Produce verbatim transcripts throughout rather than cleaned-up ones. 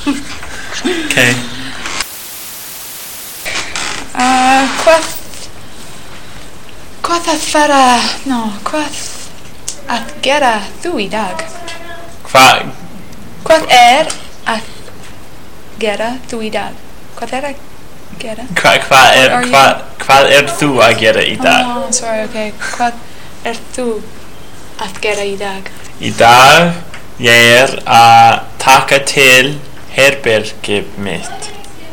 Okay. Uh, hvað Hvað að fara No, hvað að gera þú í dag? Hvað Hvað er að gera þú í dag? Hvað er að gera? Hvað hva er What are you- hvað hvað er þú að gera í dag? Oh, sorry, okay. Hvað er þú að gera í dag? Í dag ég er að taka til herbergið mitt.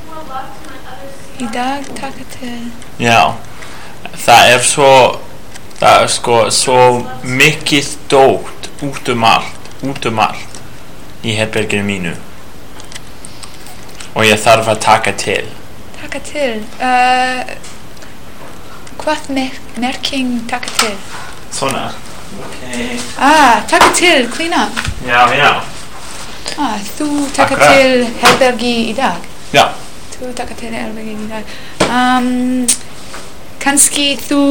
Í dag taka til Já. Það er svo það er sko svo mikið dót út um allt, út um allt í herberginu mínu. Og ég þarf að taka til. Taka til uh, Hvað mer merking taka til? Svona. Okay. Ah, taka til, clean up. Já, já. Ah, þú taka Akkurat. til herbergi í dag. Já. Þú taka til herbergi í dag. Um, kannski þú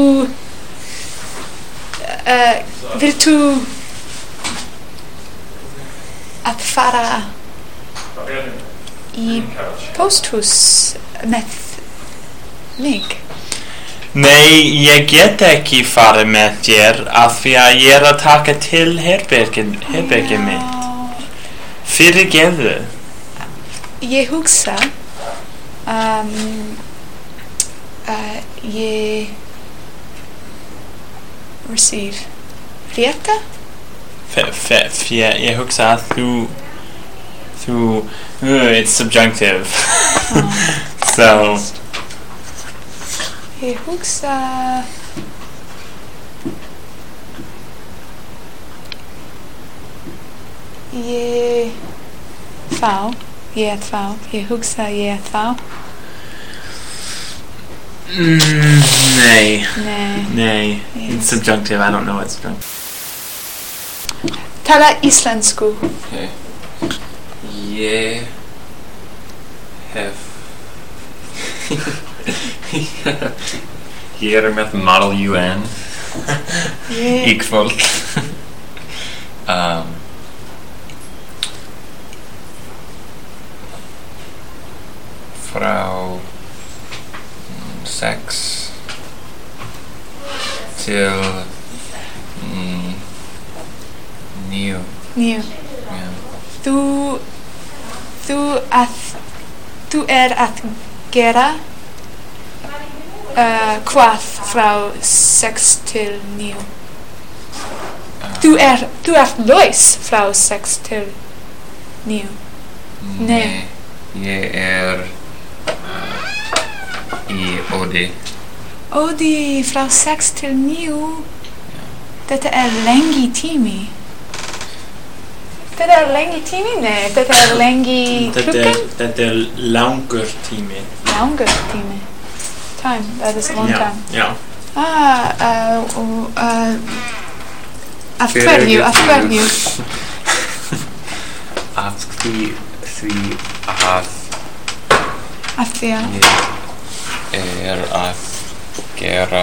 uh, vilt þú að fara í pósthús með mig? Nei, ég get ekki farið með þér af því að ég er að taka til herbergið herbergið mitt. Fyrirgefðu. Ég hugsa um, uh, ég receive frétta? F- f- f- ég hugsa að þú þú uh, it's subjunctive. So Ég hugsa ég fá ég er fá ég hugsa ég er fá mm, Nei. Nei. Nei. It's subjunctive. I don't know what's subjunctive. Tala íslensku. Okay. Ég hef Ég er með Model U N í kvöld. um, frá mm, sex til mm, níu. Níu. Yeah. Þú þú að þú er að gera uh, hvað frá sex til níu? Þú er þú ert laus frá sex til níu. Nei. Ég er uh, í Ódi. Ódi frá sex til níu. Þetta er lengi tími. Þetta er lengi tími? Nei, þetta er lengi klukkan? Þetta er langur tími. Langur tími. Time, that is a long Já, time. já. Ah, uh, uh, uh, af hverju, af hverju? Af því, því að Af því að ég er að gera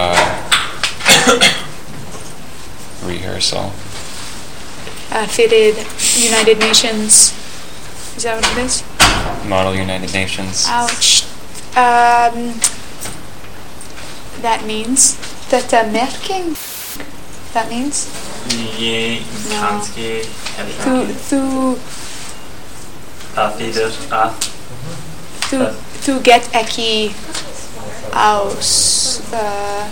rehearsal. uh, fyrir United Nations. Is that what it is? Model United Nations. Ouch. Um, that means þetta merking. That means Ég No. kannski þú þú það þýðir að þú þú get ekki á s- uh,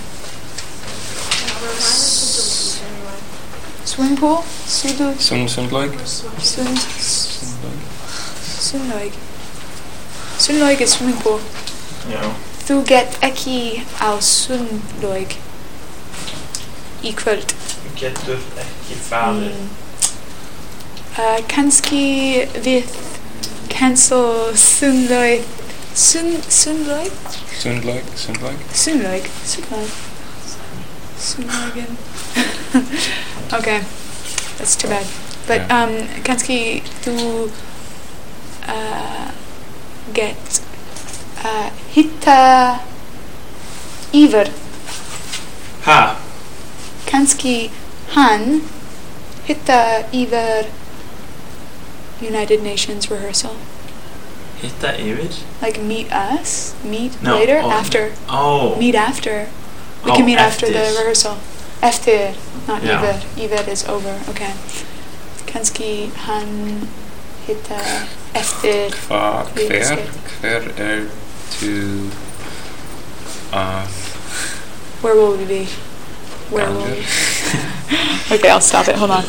s- swimming pool. Sudu Sund Sundlaug. sund sundlaug. Sundlaug er swimming pool. Já. Þú get ekki á sundlaug í kvöld. Þú getur ekki farið. Mm. Uh, kannski við cancel sundlaug sun sundlaug Sundlaug, Sundlaug. sundlaug sundlaug sundlaugen. Okay, that's too bad. But Yeah. um, kannski þú uh, get uh, hitta yfir. Ha? Kannski hann hitta yfir United Nations rehearsal. Hitta yfir? Like meet us? Meet No, later? oh, After? Oh. Meet after. We Oh, can meet after the eftir. rehearsal. Eftir, not Yeah. yfir. Yfir is over, okay. Kanski hann hitta eftir. Hva, Við hver, skil. hver er tu að Where will we be? Where will we Gangur? Okay, I'll stop it. Hold on.